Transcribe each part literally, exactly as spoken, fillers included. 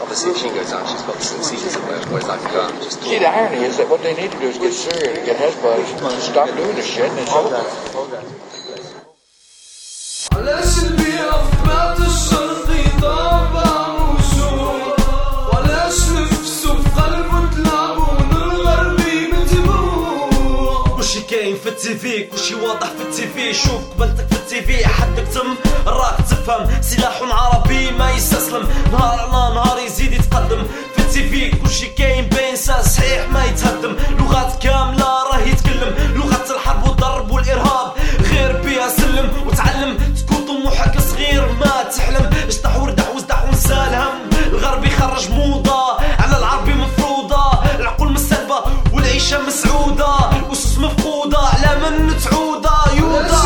obviously if she goes out, she's got some seasons of work, whereas I can go out and just talk. See, the irony is that what they need to do is get Syria to get Hezbollah to stop doing this shit, and it's over. كلشي كاين في التيفي، كلشي واضح في التيفي. شوف قبلتك في التيفي حدك تم راك تفهم. سلاح عربي ما يستسلم، نهار على نهار يزيد يتقدم. في التيفي كلشي كاين بين ساس صحيح ما يتهدم. لغات كاملة راه يتكلم، لغة الحرب والضرب والإرهاب غير بيها سلم وتعلم. تكون طموحك صغير ما تحلم، اشطح وردح وازدح ونسى الهم. الغرب يخرج موضة على العربي مفروضة، العقول مسلبة والعيشة مسعودة، الأسس مفقودة على من تعودة يوضع.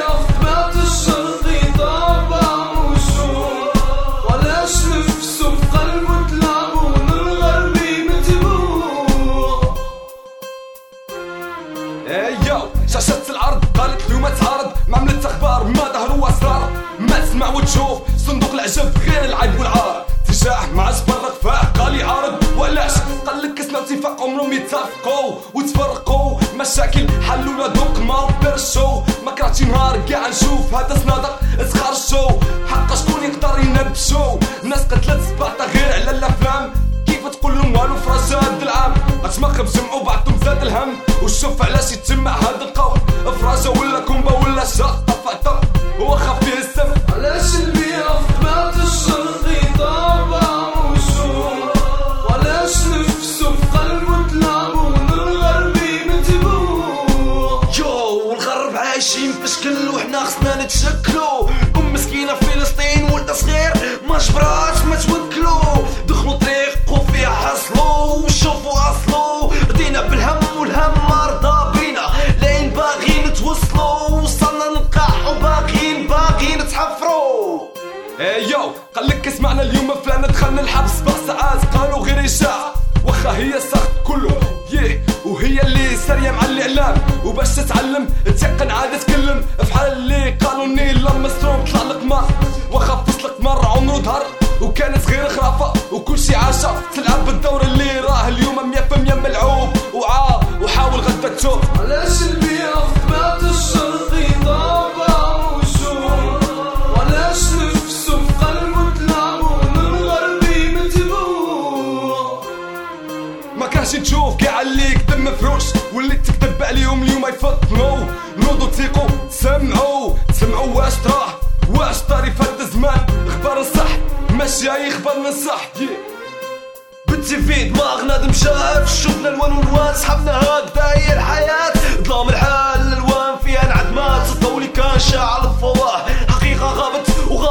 شاشة العرض قالت اليوم تعارض معملة اخبار ما ظهر واسرار. ما تسمع وتشوف صندوق العجب غير العيب والعار. تجاه مع جبر رفاع قال يعارض وعلاش قال لك كسنا اتفاق عمرهم يتفقوا وتفرقوا. مشاكل حلونا دوق ما برشو ما كرهتش نهار كاع نشوف هذا صنادق صغار الشو. حق شكون يقدر ينبشو الناس قتلت سباطة غير على الافلام. كيف تقول لهم والو في هاد العام اتماخب جمعوا بعضهم زاد الهم. وشوف علاش يتجمع هاد القول افراجة ولا كومبا ولا شاطة فعطر وخاف فيه السم. علاش البيئة في قناة الشرقي طابع وشوف، وعلاش نفسه في قلبه تلعبون الغربي متبوع. يو الغرب عايشين في شكل وحنا خصنا نتشكلو. ام مسكينة في فلسطين ولد صغير ما جبرات ما توكلو. دخلوا طريق وفيها حصلو وشوفوا اصلو. ردينا بالهم والهم مرضى بينا لين باغيين نتوصلو. وصلنا نلقاح وباغيين باغيين نتحفرو. ايو قال لك اسمعنا اليوم فلان دخلنا الحبس سبع ساعات قالوا غير اشاعة واخا هي ساخت كله يه. وهي اللي سارية مع الاعلام وباش تتعلم تيقن عاد تكلم. بحال اللي قالوا اني لما ستروم طلع القمر واخا فصل القمر عمرو ظهر وكانت غير خرافة وكلشي عاشا. تلعب بالدور اللي راه اليوم مية بالمية ملعوب وعا وحاول غدا تشوف. علاش البيئة في قناة الشرقي طابع وشوف، وعلاش نفسه في قلبه تلعبون الغربي متبوع. ما كانش تشوف كاع اللي كتب مفروش واللي تكتب عليهم اليوم يفطنوا. نوضوا تيقوا تسمعوا تسمعوا واش طراه واش طاري في هاد الزمان. اخبار الصح ماشي اي خبر من الصح. بالتيفي دماغنا مشاف شفنا الوان والوان سحبنا هاد داير الحياة. ظلام الحال الالوان فيها انعدمات. الضوء اللي كان شاعل الفضاء حقيقة غابت وغابت